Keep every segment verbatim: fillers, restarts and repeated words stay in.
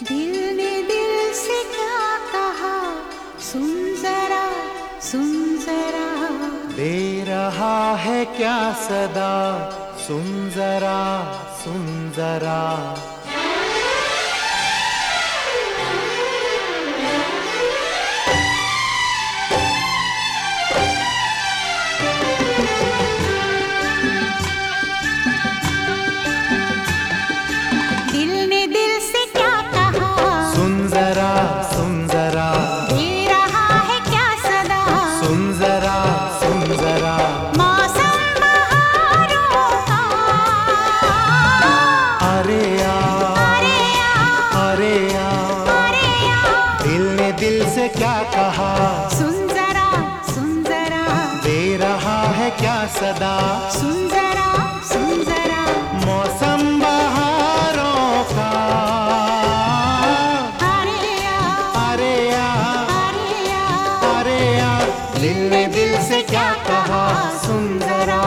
दिल ने दिल से क्या कहा, सुन जरा सुन जरा। दे रहा है क्या सदा, सुन जरा सुन जरा। दिल ने दिल से क्या कहा, सुन जरा सुन जरा। दे रहा है क्या सदा, सुन जरा सुन जरा। मौसम बहारों का। अरे आ अरे आ अरे आ। अरे आ दिल ने दिल से क्या कहा, सुन जरा सुन जरा। दे रहा है क्या सदा, सुन जरा सुन जरा। मौसम बहारों का। अरे आ अरे आ अरे आ अरे आ। दिल ने दिल से क्या कहा, सुन जरा।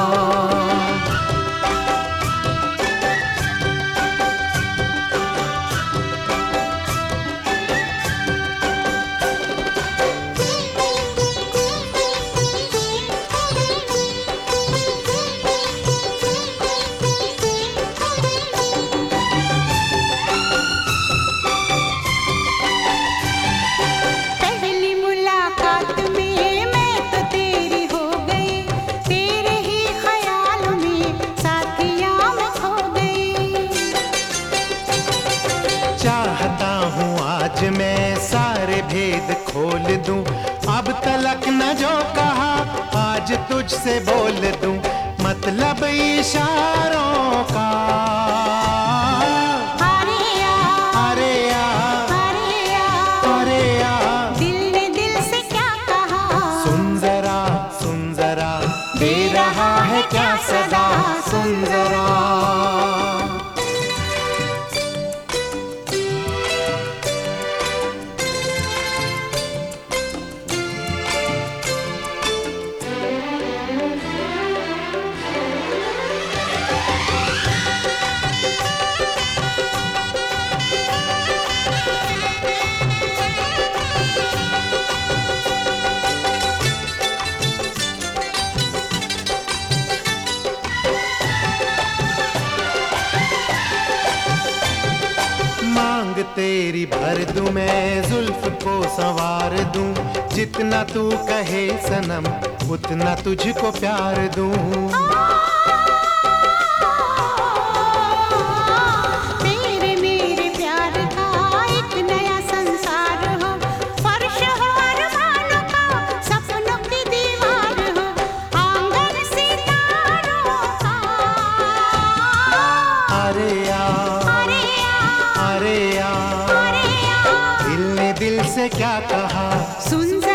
पहली मुलाकात में मैं तो तेरी हो गई, तेरे ही ख्याल में साथिया मैं खो गई। चाहता हूँ आज मैं सारे भेद खोल दूं, अब तलक न जो कहा आज तुझसे बोल दूं, मतलब इशारों का। अरे आ अरे आ अरे आ अरे आ। दिल ने दिल से क्या कहा, सुन जरा सुन जरा। दे रहा है क्या सदा, सुन जरा। मांग तेरी भर दूं मैं, जुल्फ को संवार दूं, जितना तू कहे सनम उतना तुझको प्यार दूं। तेरे मेरे प्यार का एक नया संसार हो, फर्श हो अरमानों का, सपनों की दीवार हो, आंगन सितारों का। अरे आ अरे आ अरे आ। अरे आ दिल ने दिल से क्या कहा, सुन